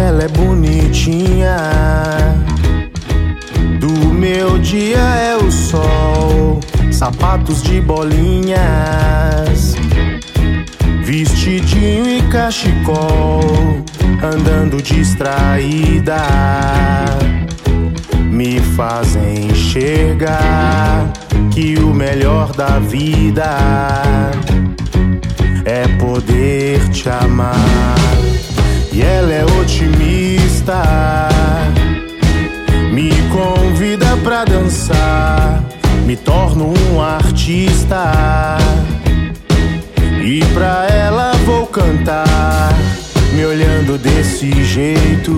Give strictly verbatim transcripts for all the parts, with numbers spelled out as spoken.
ela é bonitinha. Do meu dia é o sol, sapatos de bolinhas, vestidinho e cachecol, andando distraída, me fazem enxergar que o melhor da vida é poder te amar. E ela é otimista, me convida pra dançar, me torno um artista. E pra ela vou cantar, me olhando desse jeito,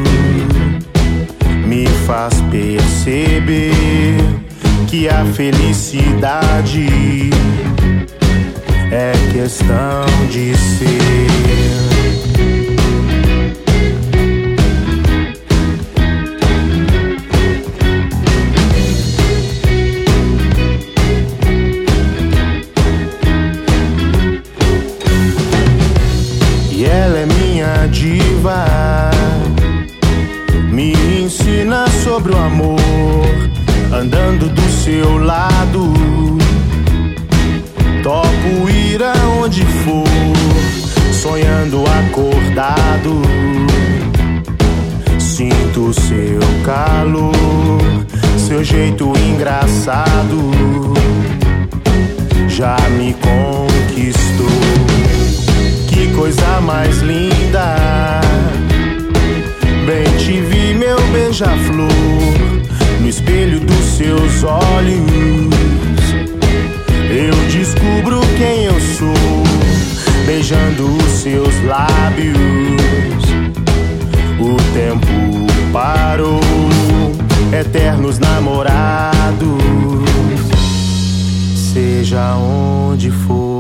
me faz perceber que a felicidade é questão de ser. E ela é minha diva, me ensina sobre o amor, andando do seu lado. Topo ir aonde for, sonhando acordado. Sinto seu calor, seu jeito engraçado, já me conquistou. Que coisa mais linda, bem te vi, meu beija-flor, no espelho dos seus olhos eu descubro quem eu sou, beijando os seus lábios. O tempo parou, eternos namorados, seja onde for.